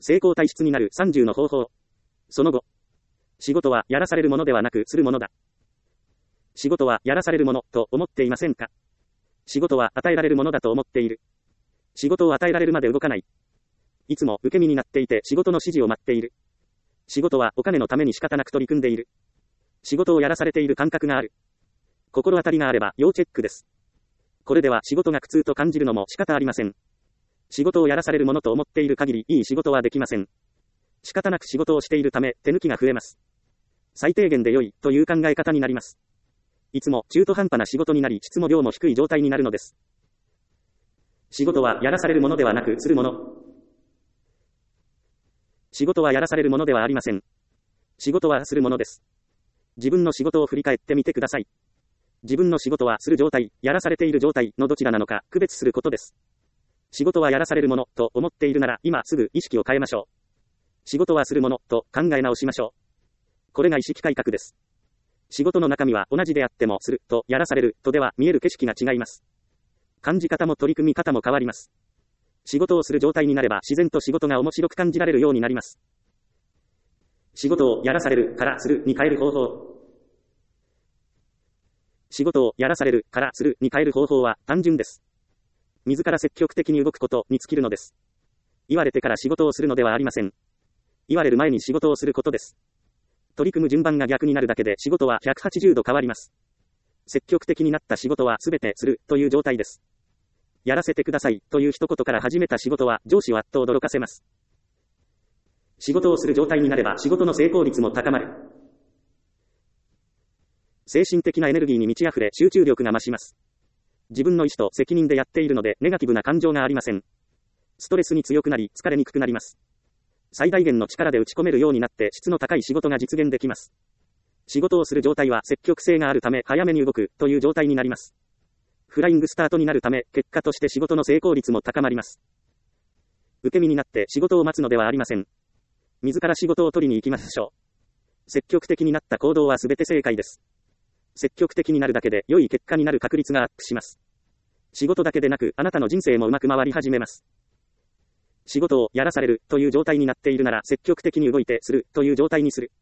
成功体質になる30の方法。その後。仕事はやらされるものではなくするものだ。仕事はやらされるものと思っていませんか？仕事は与えられるものだと思っている。仕事を与えられるまで動かない。いつも受け身になっていて仕事の指示を待っている。仕事はお金のために仕方なく取り組んでいる。仕事をやらされている感覚がある。心当たりがあれば要チェックです。これでは仕事が苦痛と感じるのも仕方ありません。仕事をやらされるものと思っている限りいい仕事はできません。仕方なく仕事をしているため手抜きが増えます。最低限で良いという考え方になります。いつも中途半端な仕事になり質も量も低い状態になるのです。仕事はやらされるものではなくするもの。仕事はやらされるものではありません。仕事はするものです。自分の仕事を振り返ってみてください。自分の仕事はする状態、やらされている状態のどちらなのか区別することです。仕事はやらされるものと思っているなら今すぐ意識を変えましょう。仕事はするものと考え直しましょう。これが意識改革です。仕事の中身は同じであってもするとやらされるとでは見える景色が違います。感じ方も取り組み方も変わります。仕事をする状態になれば自然と仕事が面白く感じられるようになります。仕事をやらされるからするに変える方法。仕事をやらされるからするに変える方法は単純です。自ら積極的に動くことに尽きるのです。言われてから仕事をするのではありません。言われる前に仕事をすることです。取り組む順番が逆になるだけで仕事は180度変わります。積極的になった仕事はすべてするという状態です。やらせてくださいという一言から始めた仕事は上司をあっと驚かせます。仕事をする状態になれば仕事の成功率も高まる。精神的なエネルギーに満ち溢れ集中力が増します。自分の意思と責任でやっているのでネガティブな感情がありません。ストレスに強くなり疲れにくくなります。最大限の力で打ち込めるようになって質の高い仕事が実現できます。仕事をする状態は積極性があるため早めに動くという状態になります。フライングスタートになるため結果として仕事の成功率も高まります。受け身になって仕事を待つのではありません。自ら仕事を取りに行きましょう。積極的になった行動は全て正解です。積極的になるだけで良い結果になる確率がアップします。仕事だけでなくあなたの人生もうまく回り始めます。仕事をやらされるという状態になっているなら積極的に動いてするという状態にする。